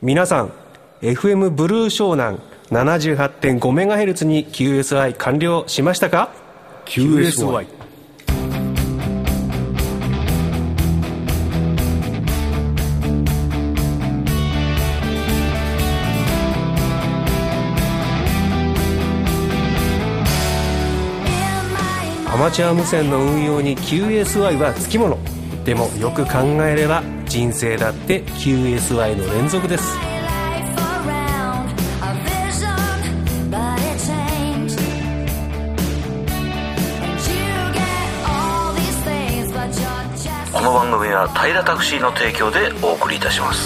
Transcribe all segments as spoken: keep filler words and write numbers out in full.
皆さん エフエム ブルー湘南 ななじゅうはちてんごメガヘルツ に キューエスアイ 完了しましたか？ キューエスワイ。 アマチュア無線の運用に キューエスワイ はつきもの。でもよく考えれば人生だって キューエスワイ の連続です。 この番組は平タクシーの提供でお送りいたします。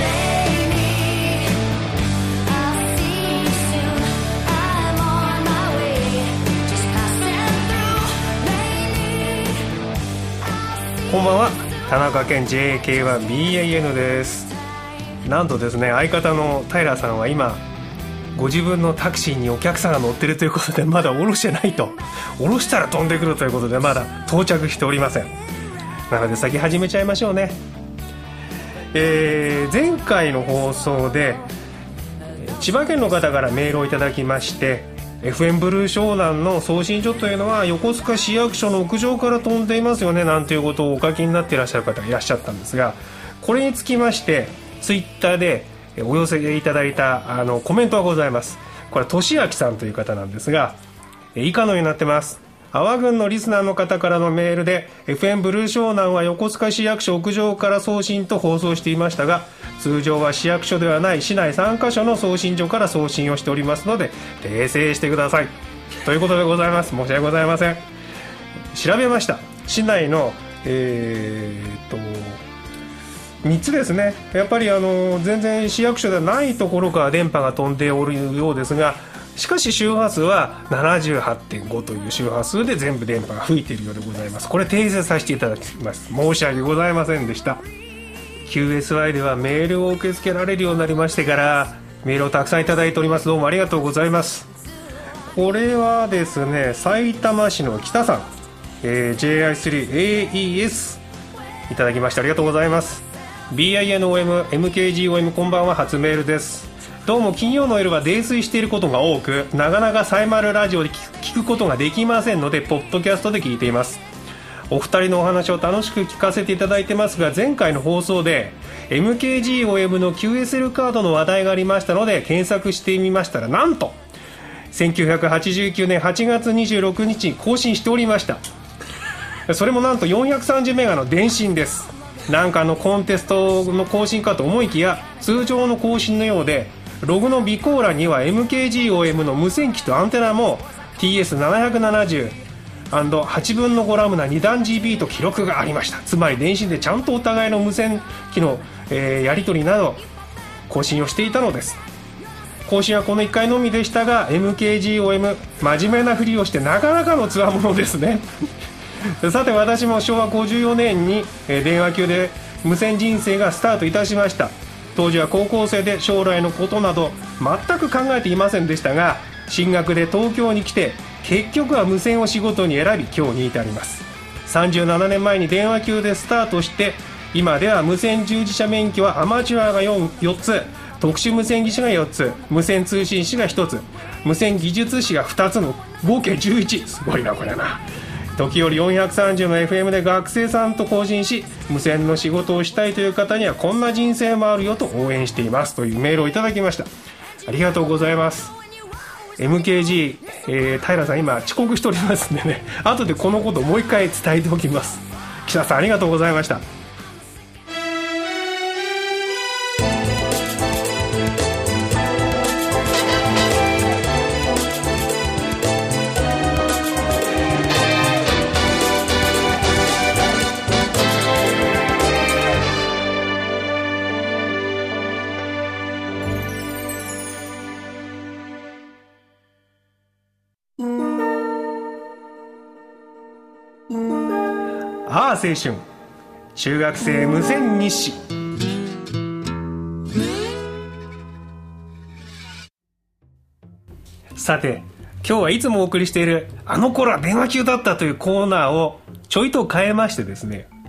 こんばんは、田中健 ジェイケーワンビーアイエヌ です。なんとですね、相方の平さんは今ご自分のタクシーにお客さんが乗ってるということでまだ降ろしてないと、降ろしたら飛んでくるということでまだ到着しておりません。なので先始めちゃいましょうね。えー、前回の放送で千葉県の方からメールをいただきまして、 エフエム ブルー湘南の送信所というのは横須賀市役所の屋上から飛んでいますよね、なんていうことをお書きになっていらっしゃる方がいらっしゃったんですが、これにつきましてツイッターでお寄せいただいたあのコメントがございます。これは俊明さんという方なんですが、以下のようになってます。阿波郡のリスナーの方からのメールで エフエム ブルー湘南は横須賀市役所屋上から送信と放送していましたが、通常は市役所ではない市内さんカ所の送信所から送信をしておりますので訂正してくださいということでございます。申し訳ございません。調べました。市内のえー、っとみっつですね。やっぱりあの全然市役所ではないところから電波が飛んでおるようですが、しかし周波数は ななじゅうはちてんご という周波数で全部電波が吹いているようでございます。これ訂正させていただきます。申し訳ございませんでした。 キューエスワイ ではメールを受け付けられるようになりましてからメールをたくさんいただいております。どうもありがとうございます。これはですね、さいたま市の北さん、えー、ジェイアイスリーエーイーエス いただきましてありがとうございます。 ビーアイエヌオーエムエムケージーオーエム こんばんは、初メールです。どうも金曜の夜は泥酔していることが多く、なかなかサイマルラジオで聞くことができませんのでポッドキャストで聞いています。お二人のお話を楽しく聞かせていただいてますが、前回の放送で エムケージーオーエム の キューエスエル カードの話題がありましたので検索してみましたら、なんとせんきゅうひゃくはちじゅうきゅうねんはちがつにじゅうろくにちに更新しておりました。それもなんとよんひゃくさんじゅうメガの電信です。なんかのコンテストの更新かと思いきや通常の更新のようで、ログの備考欄には エムケージーオーエム の無線機とアンテナも ティーエスななひゃくななじゅうはちぶんのごラムなに段 ジービー と記録がありました。つまり電信でちゃんとお互いの無線機の、えー、やり取りなど更新をしていたのです。更新はこのいっかいのみでしたが エムケージーオーエム 真面目なふりをしてなかなかのつわものですねさて私もしょうわごじゅうよねんに、えー、電話級で無線人生がスタートいたしました。当時は高校生で将来のことなど全く考えていませんでしたが、進学で東京に来て結局は無線を仕事に選び今日に至ります。さんじゅうななねんまえに電話級でスタートして、今では無線従事者免許はアマチュアが 4, よっつ、特殊無線技師がよっつ、無線通信士がひとつ、無線技術士がふたつの合計じゅういち。すごいなこれな。時折よんひゃくさんじゅうの エフエム で学生さんと交信し、無線の仕事をしたいという方にはこんな人生もあるよと応援していますというメールをいただきました。ありがとうございます。 エムケージー、えー、平さん今遅刻しておりますんでね、後でこのことをもう一回伝えておきます。岸田さんありがとうございました。ああ青春中学生無線日誌。さて今日はいつもお送りしているあの頃は電話級だったというコーナーをちょいと変えましてですね、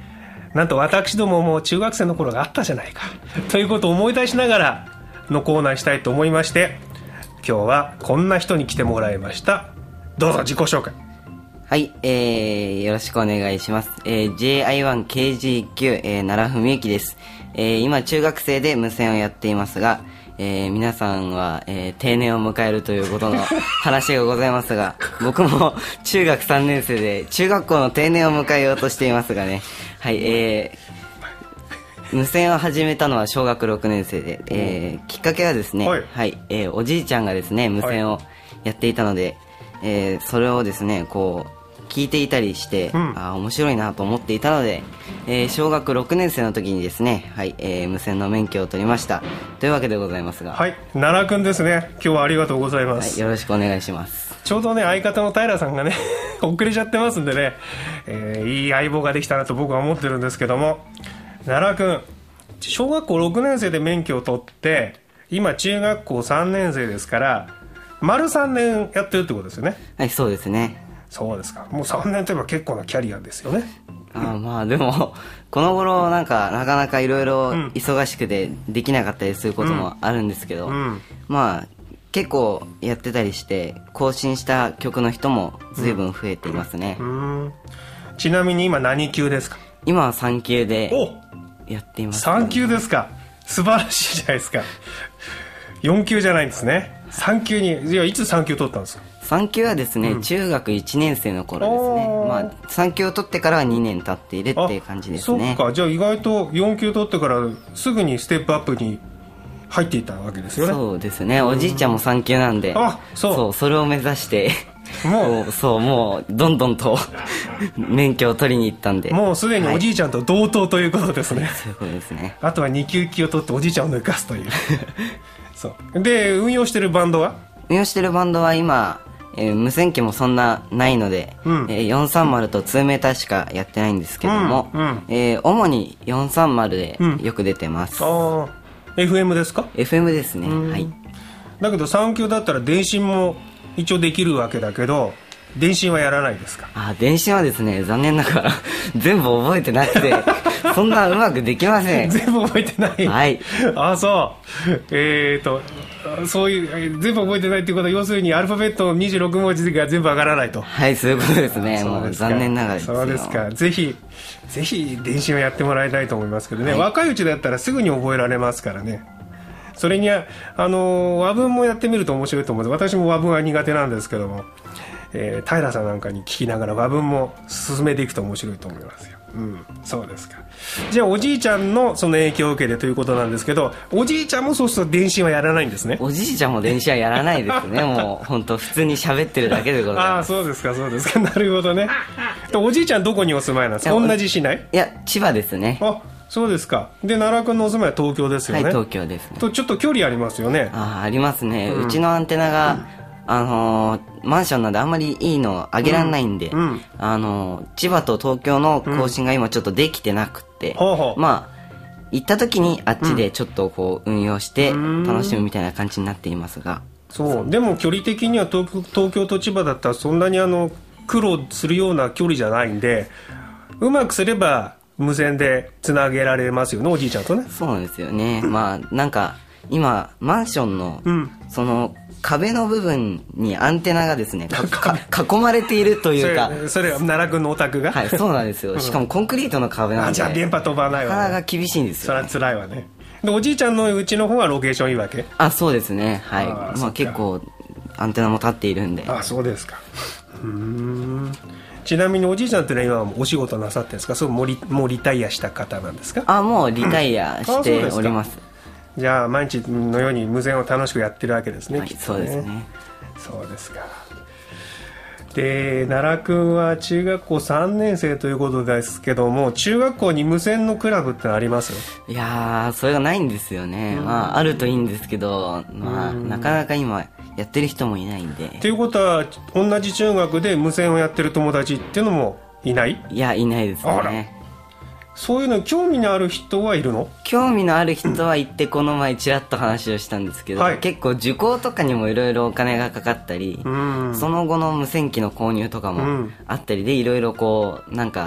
なんと私どもも中学生の頃があったじゃないかということを思い出しながらのコーナーしたいと思いまして、今日はこんな人に来てもらいました。どうぞ自己紹介。 はい、えー、よろしくお願いします。えー、ジェイアイワンケージーキュー、えー、奈良文幸です。えー、今中学生で無線をやっていますが、えー、皆さんは、えー、定年を迎えるということの話がございますが、僕も中学さんねん生で中学校の定年を迎えようとしていますがね。はい、えー、無線を始めたのは小学ろくねん生で、えー、きっかけはですね、はい、はい、えー、おじいちゃんがですね無線をやっていたので、はい、えー、それをですねこう聞いていたりして、うん、あ面白いなと思っていたので、えー、小学ろくねん生の時にですね、はい、えー、無線の免許を取りましたというわけでございますが、 はい、奈良くんですね。今日はありがとうございます、 はい、よろしくお願いします。 ちょうどね相方の平さんがね遅れちゃってますんでね、えー、いい相棒ができたなと僕は思ってるんですけども、奈良くん小学校ろくねん生で免許を取って今中学校さんねん生ですから丸さんねんやってるってことですよね。 はい、そうですね。 そうですか。もうさんねんといえば結構なキャリアですよね。 あまあでもこの頃なんかなかなかいろいろ忙しくてできなかったりすることもあるんですけど、うんうん、まあ結構やってたりして更新した曲の人も随分増えていますね、 うんうん、ちなみに今何級ですか？ 今はさん級でやっています、ね、 さん級ですか。素晴らしいじゃないですか。よん級じゃないんですね。さん級に。じゃあいつさん級取ったんですか？ さん級はですね、うん、中学いちねん生の頃ですね。まあさん級を取ってからはにねん経っているっていう感じですね。 そっか。じゃあ意外とよん級取ってからすぐにステップアップに入っていったわけですよね。 そうですね。おじいちゃんもさん級なんで、あ、そう、そう、それを目指してもうそうもうどんどんと免許を取りに行ったんで、 もうすでにおじいちゃんと同等ということですね、 はい、そういうことですね。 あとはに級級を取っておじいちゃんを抜かすというそうで運用してるバンドは運用してるバンドは今、えー、無線機もそんなないので、うん、えー、よんさんまるとにメーターしかやってないんですけども、うんうん、えー、主によんさんまるでよく出てます、うん、 あ エフエム ですか？ エフエム ですね、はい。 だけどさん級だったら電信も一応できるわけだけど電信はやらないですか？ あ、電信はですね残念ながら全部覚えてなくてそんなうまくできません。 全部覚えてない。 はい。 あ、そうえーとそういう全部覚えてないっていうことは要するにアルファベットにじゅうろくもじが全部上がらないと。 はい、そういうことですね。もう残念ながらですよ。 そうですか。ぜひぜひ電信をやってもらいたいと思いますけどね、はい、若いうちだったらすぐに覚えられますからね。それにはあの和文もやってみると面白いと思うんです。私も和文は苦手なんですけども、えー、平さんなんかに聞きながら和文も進めていくと面白いと思いますよ。うん、そうですか。じゃあおじいちゃんのその影響を受けてということなんですけど、おじいちゃんもそうすると電信はやらないんですね。 おじいちゃんも電信はやらないですねもう本当普通に喋ってるだけでございます。 ああ、そうですかそうですか。なるほどね。おじいちゃんどこにお住まいなんですか？同じ市内？ いや、千葉ですね。 あ、そうですか。で奈良君のお住まいは東京ですよね。 はい、東京ですね。 とちょっと距離ありますよね。 ああ、ありますね、うん、うちのアンテナが、うんあのー、マンションなんであんまりいいの上げられないんで、うんうん、あのー、千葉と東京の更新が今ちょっとできてなくて、うん、まあ行った時にあっちでちょっとこう運用して楽しむみたいな感じになっていますが、 そうでも距離的には 東, 東京と千葉だったらそんなにあの苦労するような距離じゃないんで、うまくすれば無線でつなげられますよね、おじいちゃんとね。 そうなんですよね。まあなんか今マンションの、うん、その壁の部分にアンテナがですね囲まれているというかそれ、それは奈良君のお宅が、 はい、そうなんですよ。しかもコンクリートの壁なんで、 あ、じゃあ電波飛ばないわ、ね、 鼻が厳しいんですよ、ね、 それは辛いわね。でおじいちゃんのうちの方はロケーションいいわけ？ あ、そうですね、はい。あ、まあ、結構アンテナも立っているんで。 あ、そうですか。うーん。ちなみにおじいちゃんっていうのは今お仕事なさってるんですか？そう、もう リ, もうリタイアした方なんですか？ あ、もうリタイアしております、 うん、じゃあ毎日のように無線を楽しくやってるわけですね、 はい、 きっとね。 そうですね。 そうですか。で奈良君は中学校さんねん生ということですけども、中学校に無線のクラブってあります？ いやー、それがないんですよね、うん、まああるといいんですけど、まあ、なかなか今やってる人もいないんで。 ということは同じ中学で無線をやってる友達っていうのもいない？ いや、いないですね。 そういうの興味のある人はいるの？ 興味のある人は行ってこの前ちらっと話をしたんですけど、はい、結構受講とかにもいろいろお金がかかったり、うん、その後の無線機の購入とかもあったりで、いろいろこうなんか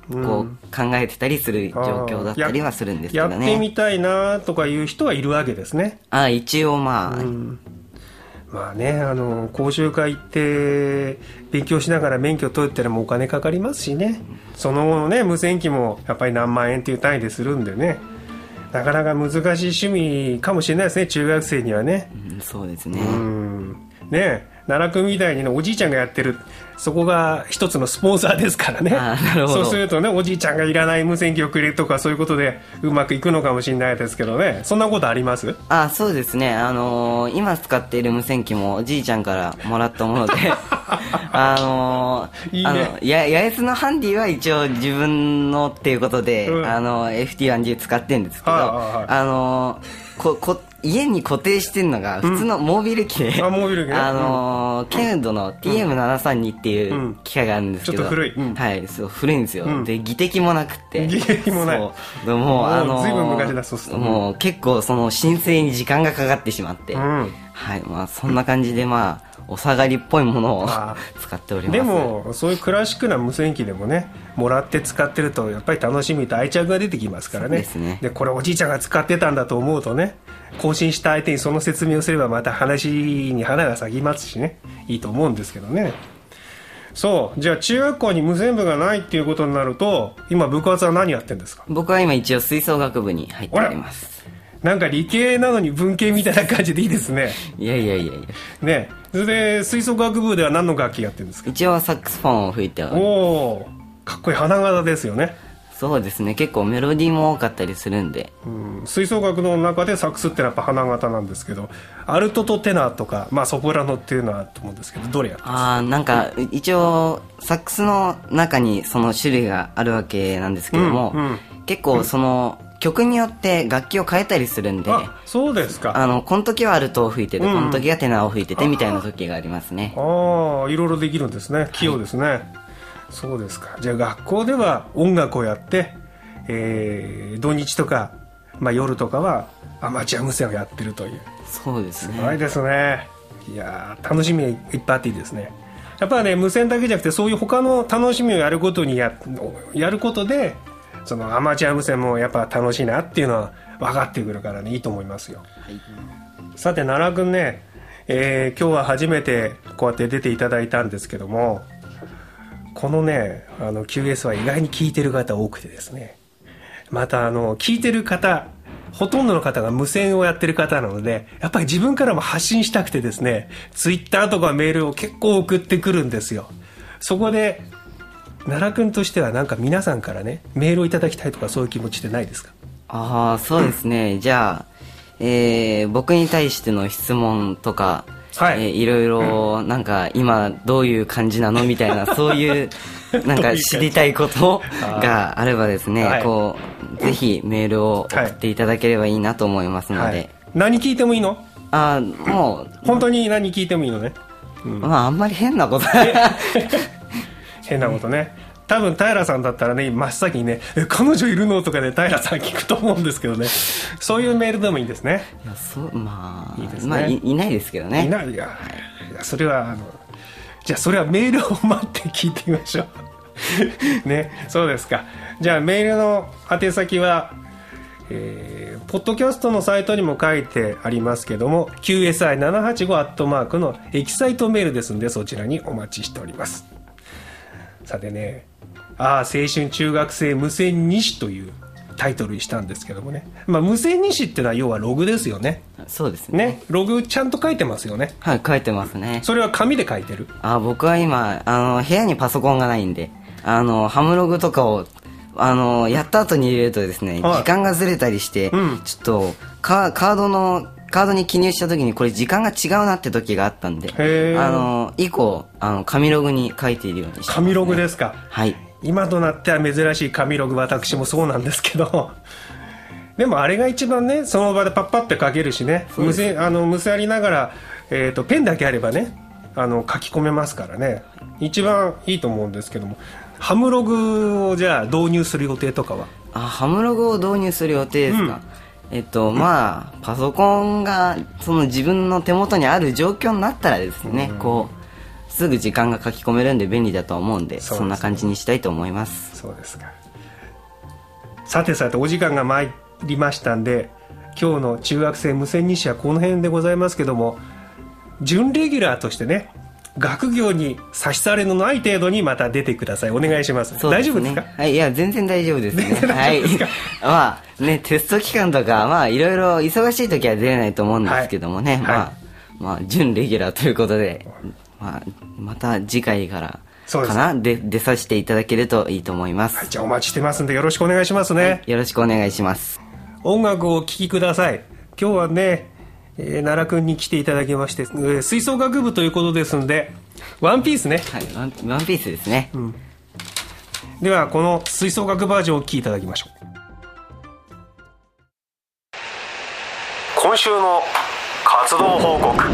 こう考えてたりする状況だったりはするんですけどね。 やってみたいなとかいう人はいるわけですね。 あ、一応まあ、うん、 まあね、あの講習会行って勉強しながら免許取ってのもお金かかりますしね、その後のね無線機もやっぱり何万円っていう単位でするんでね、なかなか難しい趣味かもしれないですね、中学生にはね、 うん、そうですね。 うんね、奈良君みたいに、ね、おじいちゃんがやってる、そこが一つのスポンサーですからね。 あ、なるほど。 そうするとね、おじいちゃんがいらない無線機をくれるとか、そういうことでうまくいくのかもしれないですけどね。そんなことあります？ あ、そうですね、あのー、今使っている無線機もおじいちゃんからもらったものであのー、いいね、あのや八重洲のハンディは一応自分のっていうことで、うん、あの エフティーワンジー 使ってるんですけど、はあはあ、あのー、ここ家に固定してるのが普通のモービル機で、うん、あ, モービル機ね、あのー、ケンウッドの ティーエムななさんに っていう機械があるんですけど、うん、ちょっと古い、うん、はい、そう古いんですよ、うん、で技的もなくて、 技的もない、 そうもうあのー、 ずいぶん昔だ、そうするともう結構その申請に時間がかかってしまって、うん、はい、まあそんな感じで、まあお下がりっぽいものを使っております。 でもそういうクラシックな無線機でもね、もらって使ってるとやっぱり楽しみと愛着が出てきますからね。 そうですね。 でこれおじいちゃんが使ってたんだと思うとね、更新した相手にその説明をすればまた話に花が咲きますしね、いいと思うんですけどね。そう、じゃあ中学校に無線部がないっていうことになると、今部活は何やってるんですか？ 僕は今一応吹奏楽部に入っております。 なんか理系なのに文系みたいな感じでいいですね。 いやいやいやいやね。それで吹奏楽部では何の楽器やってるんですか？ 一応サックスフォンを吹いております。 おー、かっこいい花形ですよね。 そうですね、結構メロディーも多かったりするんで、 うん、吹奏楽の中でサックスってのはやっぱ花形なんですけど、アルトとテナーとか、まあ、ソプラノっていうのはあると思うんですけど、どれやってますか？ あ、なんか一応サックスの中にその種類があるわけなんですけども、うんうん、結構その、うん、曲によって楽器を変えたりするんで、 あ、そうですか。 あのこの時はアルトを吹いてて、うん、この時はテナーを吹いててみたいな時がありますね。 ああ、いろいろできるんですね、器用ですね、はい、そうですか。じゃあ学校では音楽をやって、えー、土日とか、まあ、夜とかはアマチュア無線をやってるという。 そうですね、 すごいですね。いやー、楽しみがいっぱいあっていいですね。やっぱりね、無線だけじゃなくてそういう他の楽しみをやることに や, やることで、そのアマチュア無線もやっぱ楽しいなっていうのは分かってくるからね、いいと思いますよ、はい、さて奈良くんね、えー、今日は初めてこうやって出ていただいたんですけども、このねあの キューエス は意外に聞いてる方多くてですね、またあの聞いてる方ほとんどの方が無線をやってる方なので、やっぱり自分からも発信したくてですね、ツイッターとかメールを結構送ってくるんですよ。そこで奈良くんとしてはなんか皆さんからねメールをいただきたいとか、そういう気持ちってないですか？ ああ、そうですね、うん、じゃあ、えー、僕に対しての質問とか、はい、えー、いろいろなんか今どういう感じなのみたいなそういうなんか知りたいことがあればですね、こうぜひメールを送っていただければいいなと思いますので、はいはい、 何聞いてもいいの？ あ、もう本当に何聞いてもいいのね、 うん、まああんまり変なこと変なことね、多分平さんだったらね真っ先にねえ彼女いるのとかで平さん聞くと思うんですけどね、そういうメールでもいいんですね。 いや、そう、まあいいですね、 まあ、い, いないですけどね。 いない、いや、いや、それはあのじゃあそれはメールを待って聞いてみましょうね。そうですか。じゃあメールの宛先は、えー、ポッドキャストのサイトにも書いてありますけども キューエスアイななはちご アットマークのエキサイトメールですので、そちらにお待ちしております。さてね、ああ青春中学生無線日誌というタイトルにしたんですけどもね、まあ、無線日誌ってのは要はログですよね。 そうです ね, ねログちゃんと書いてますよね。 はい、書いてますね。 それは紙で書いてる？ あ、僕は今あの部屋にパソコンがないんで、あのハムログとかをあのやった後に入れるとですね、はい、時間がずれたりして、うん、ちょっとカードのカードに記入した時にこれ時間が違うなって時があったんで、あの以降あの紙ログに書いているようにしてます、ね、 紙ログですか？ はい。 今となっては珍しい紙ログ、私もそうなんですけどでもあれが一番ね、その場でパッパって書けるしね、無線あの無線ありながら、えーと、ペンだけあればねあの書き込めますからね、一番いいと思うんですけども、ハムログをじゃあ導入する予定とかは？ あ、ハムログを導入する予定ですか？うん、えっとまあパソコンがその自分の手元にある状況になったらですね、うん、こうすぐ時間が書き込めるんで便利だと思うんで、 そ, そんな感じにしたいと思います。 そうですか。さてさてお時間が参りましたんで、今日の中学生無線日誌はこの辺でございますけども、準レギュラーとしてね、学業に差し障りのない程度にまた出てください。お願いします。 そうですね、 大丈夫ですか？ はい、いや全然大丈夫ですね。 全然大丈夫ですか？ はい、まあね、テスト期間とかまあいろいろ忙しい時は出れないと思うんですけどもね、 はいまあ、 はい、 まあ準レギュラーということで、まあ、また次回からそうですかなで出させていただけるといいと思います。 はい、じゃあお待ちしてますんでよろしくお願いしますね。 はい、よろしくお願いします。 音楽をお聴きください。今日はね、えー、奈良くんに来ていただきまして、えー、吹奏楽部ということですんで、ワンピースね。 はい、ワン、ワンピースですね。うん、 ではこの吹奏楽バージョンをお聴きいただきましょう。今週の活動報告。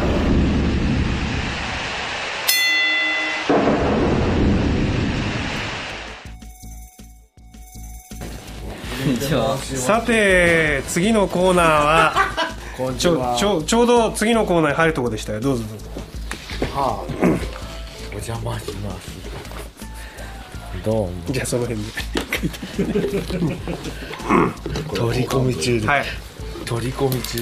さて次のコーナーはちょ, ち, ょちょうど次のコーナーに入るところでしたよ。どうぞどうぞ。 はあ、お邪魔します。どうも。 じゃあその辺で取り込み中です、 はい、 取り込み中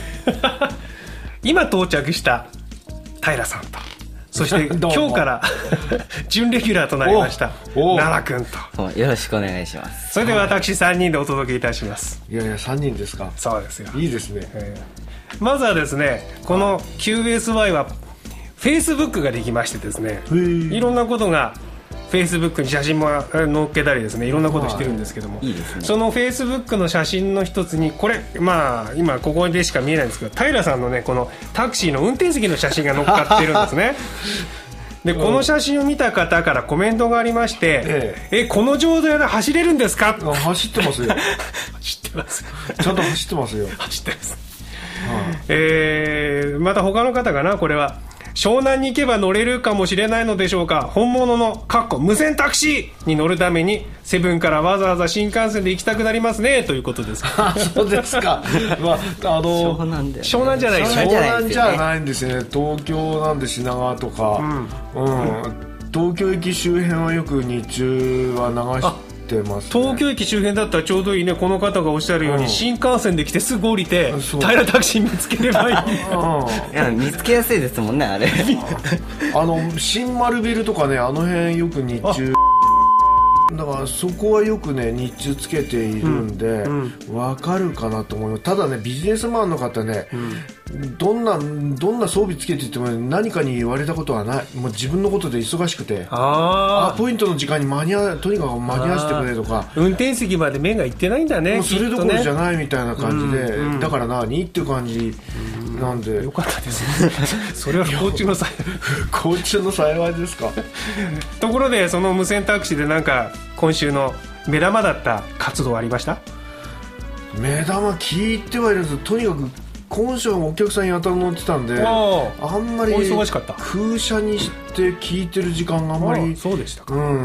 今到着した平さんと、そして今日から準レギュラーとなりました奈良くんと、 よろしくお願いします。 それで私さんにんでお届けいたします。 いやいやさんにんですか？ そうですよ。 いいですね、 えー、まずはですね、この キューエスワイ はフェイスブックができましてですね、いろんなことがフェイスブックに写真も載っけたりですね、いろんなことしてるんですけども、 いいですね、 そのフェイスブックの写真の一つにこれ、まあ今ここでしか見えないんですけど、平さんのねこのタクシーの運転席の写真が載っかってるんですねでこの写真を見た方からコメントがありまして、ええ、えこの状態で走れるんですか？ 走ってますよ走ってますちゃんと走ってますよ走ってます、はあ、えー、また他の方かな、これは湘南に行けば乗れるかもしれないのでしょうか、本物のかっこ無線タクシーに乗るためにセブンからわざわざ新幹線で行きたくなりますねということですそうですか、まあ、あの湘南で湘南じゃないですね、 湘南じゃないんですよね、東京なんで品川とか、うんうん、東京駅周辺はよく日中は流してますね、 東京駅周辺だったらちょうどいいね。この方がおっしゃるように、うん、新幹線で来てすぐ降りて平タクシー見つければいい、 うん、いや見つけやすいですもんねあれあの新丸ビルとかね、あの辺よく日中だからそこはよくね日中つけているんで、うんうん、分かるかなと思います。ただねビジネスマンの方ね、うん、どんなどんな装備つけていっても何かに言われたことはない。もう自分のことで忙しくて、ああポイントの時間に間に合とにかく間に合わせてくれとか、 運転席まで目がいってないんだね。 もうそれどころじゃないみたいな感じで、うんうん、だから何っていう感じなんで、 よかったですねそれは不幸中の幸い不幸中の幸いですかところでその無線タクシーでなんか今週の目玉だった活動ありました？ 目玉聞いてはいるんです。とにかく今週はお客さんやたら乗ってたんで、あんまり忙しかった。 空車にして聞いてる時間があんまりそうでしたか、 うん、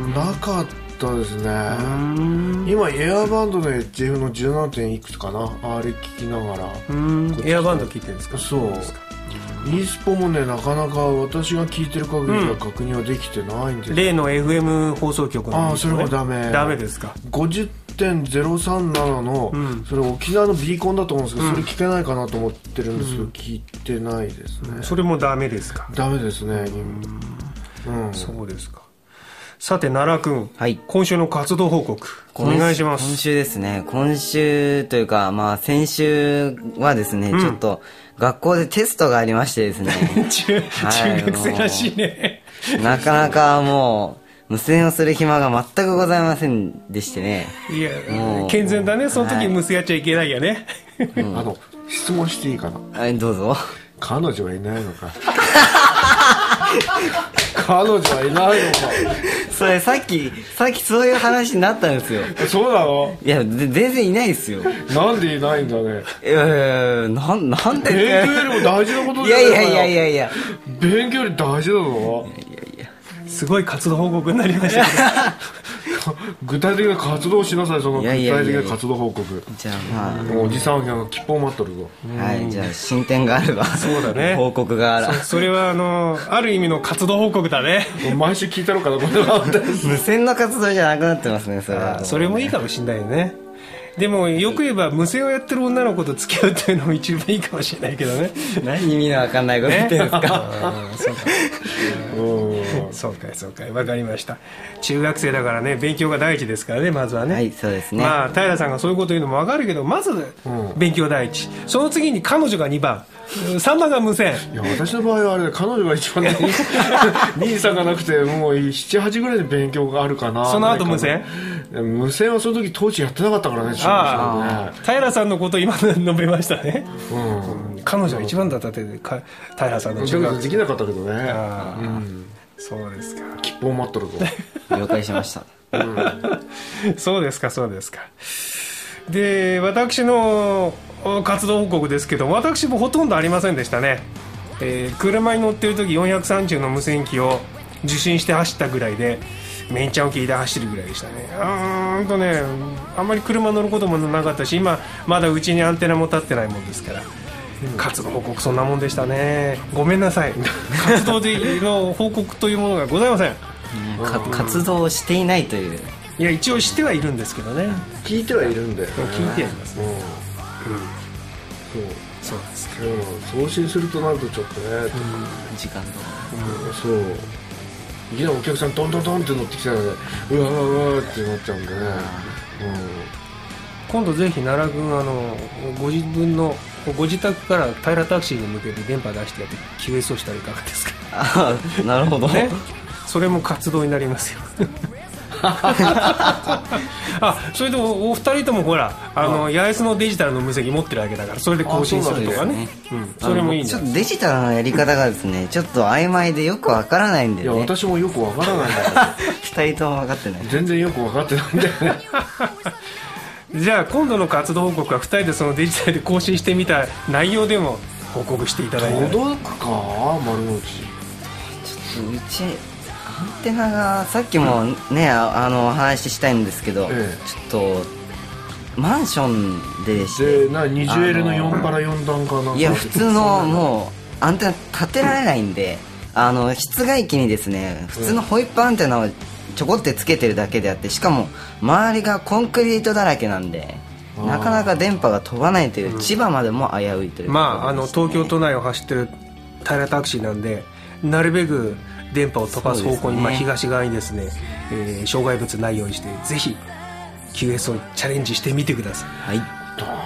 なかったですね。今エアバンドの エイチエフ のじゅうななてんいくつかな、あれ聞きながら。 エアバンド聞いてるんですか？ そうですか。イースポもねなかなか私が聞いてる限りは確認はできてないんです、うん、 例の エフエム 放送局なんですよね。 ああそれもダメダメですか？ ごじゅってんゼロさんなな の、うん、それ沖縄のビーコンだと思うんですけど、うん、それ聞けないかなと思ってるんですけど、うん、聞いてないですね。 それもダメですか？ ダメですね、 うんうん、そうですか。さて奈良くん、 はい、 今週の活動報告お願いします。 今週ですね、今週というか、まあ、先週はですね、うん、ちょっと学校でテストがありましてですね中, 中学生らしいねなかなかもう無線をする暇が全くございませんでしてね。 いや健全だね、その時無線やっちゃいけないよね、 はいうん、あの質問していいかな？ はいどうぞ。 彼女はいないのか彼女はいないのか。 それさっきさっきそういう話になったんですよ。 そうなの？ いや全然いないですよ。 なんでいないんだね。 いやいやいや な, なんで勉強よりも大事なことじゃないか。 いやいやいやいやいや勉強より大事だぞ。 いやいやいやすごい活動報告になりましたけ具体的な活動をしなさい。その具体いやいやいやいや的な活動報告。 じゃあまあ、 もうおじさんが切符を待っとるぞ。 はいじゃあ進展があればそうだね報告があらそ, それはあのある意味の活動報告だね毎週聞いたのかなこれは。 無線の活動じゃなくなってますねそれは。 それもいいかもしれないよね。でもよく言えば無線をやってる女の子と付き合うっていうのも一番いいかもしれないけどね。 何意味のわかんないこと言ってるんですか、 そうかそうか分かりました。中学生だからね勉強が第一ですからねまずはね。 はいそうですね。 まあ平さんがそういうこと言うのも分かるけどまず勉強第一、その次に彼女がにばん、さんばんが無線。 いや私の場合はあれ彼女が一番ね兄さんがなくてもうななはちぐらいで勉強があるかな。 その後無線。 無線はその時当時やってなかったからね。 ああ平さんのこと今述べましたね、 うん、 彼女が一番だったって平さんの中学できなかったけどね。 あ、 うん、 そうですか。 切符を待っとるぞ了解しました、 うん、そうですかそうですか。で私の活動報告ですけど私もほとんどありませんでしたね、えー、車に乗ってる時よんひゃくさんじゅうの無線機を受信して走ったぐらいでメインちゃんを聞いて走るぐらいでしたね。あーんとねあんまり車乗ることもなかったし今まだうちにアンテナも立ってないもんですから、うん、活動報告そんなもんでしたね。ごめんなさい活動の報告というものがございません、 うん、活動をしていないという。 いや一応してはいるんですけどね。 聞いてはいるんだよ、ね、 聞いてはいますね、うん、 そうそうですか、 うん、送信するとなるとちょっとね、うん、 時間とか、 うん、そういきなりお客さんドンドンドンって乗ってきたらねうわうわうわってなっちゃうんでね、うん、 今度ぜひ奈良君あのご自分のご自宅から平タクシーに向けて電波出してやって キューエス をしたらいかがですか。 ああなるほど、ね、 それも活動になりますよあそれでお二人ともほらあの八重洲のデジタルの無線機持ってるわけだからそれで更新するとかね、うん、それもいいんだ。 ちょっとデジタルのやり方がですねちょっと曖昧でよくわからないんでね。 いや私もよくわからないんだよ二人とも分かってない。 全然よく分かってないんだよねじゃあ今度の活動報告はふたりでそのデジタルで更新してみた内容でも報告していただいて。 届くか丸の内。 ちょっとうちアンテナがさっきもねあの話したいんですけど、ええ、ちょっとマンションででしてでな にじゅうエル のよんパラよん段かな。 いや普通のもうアンテナ立てられないんであの室外機にですね普通のホイップアンテナをちょこってつけてるだけであってしかも周りがコンクリートだらけなんでなかなか電波が飛ばないという、うん、千葉までも危ういという、 まああの東京都内を走ってる平タクシーなんでなるべく電波を飛ばす方向に、ねまあ、東側にですね、えー、障害物ないようにしてぜひ キューエス をチャレンジしてみてください。はい。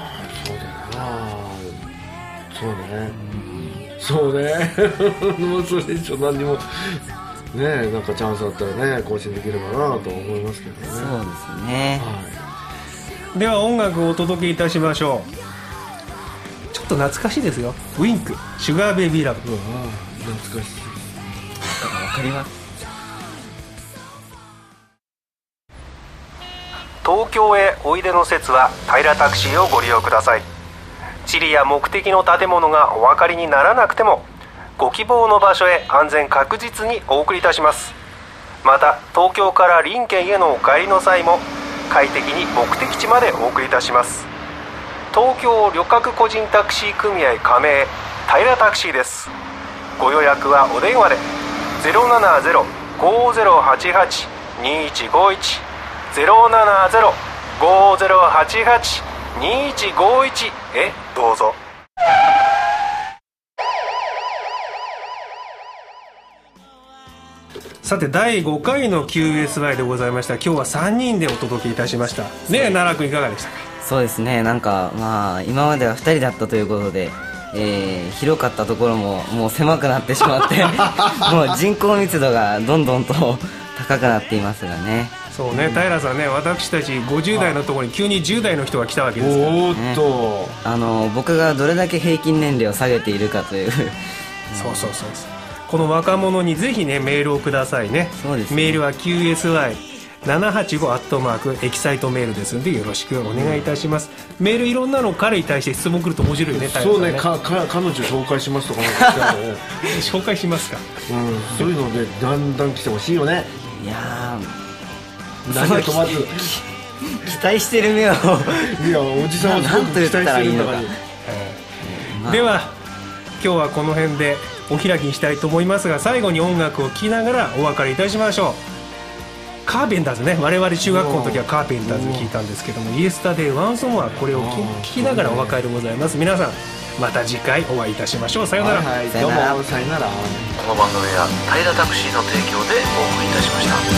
そうだよな。そうね、そうねもうそれ以上何にもねなんかチャンスあったらね更新できればなと思いますけどね。 そうですね、 はい、では音楽をお届けいたしましょう。ちょっと懐かしいですよ。ウィンクシュガーベイビーラブ。 うわ懐かしい。 わかります。 東京へおいでの説は平タクシーをご利用ください。地理や目的の建物がお分かりにならなくてもご希望の場所へ安全確実にお送りいたします。また東京から隣県へのお帰りの際も快適に目的地までお送りいたします。東京旅客個人タクシー組合加盟平タクシーです。ご予約はお電話で ゼロななゼロ ごーゼロはちはち にいちごいち ゼロななゼロ ごーゼロはちはち にいちごいち へどうぞ。さてだいごかいの キューエスワイ でございました。今日はさんにんでお届けいたしましたね。え奈良君いかがでしたか。 そうですねなんかまあ今まではふたりだったということでえー、広かったところももう狭くなってしまってもう人口密度がどんどんと高くなっていますがね。 そうね、平さんね私たちごじゅう代のところに急にじゅう代の人が来たわけですから、 おーっと、ね、 あの僕がどれだけ平均年齢を下げているかというそうそうそうこの若者にぜひねメールをくださいね。 そうですねメールは キューエスワイななはちご アットマークエキサイトメールですのでよろしくお願いいたします、うん、メールいろんなの彼に対して質問来ると面白いね。 そうねかか彼女紹介しますとかなんか来たらね紹介しますか、 うん、そういうのでだんだん来てほしいよね。 いや何が止まってる期待してる目をいやおじさんはすごく期待してるんだから、 まあ、 では今日はこの辺でお開きにしたいと思いますが、最後に音楽を聴きながらお別れいたしましょう。カーペンターズね、我々中学校の時はカーペンターズ聴いたんですけども、イエスタデイワンソンはこれを聴きながらお別れでございます。皆さんまた次回お会いいたしましょう。さようなら。 はいはい、どうもさよなら。 この番組は平タクシーの提供でお送りいたしました。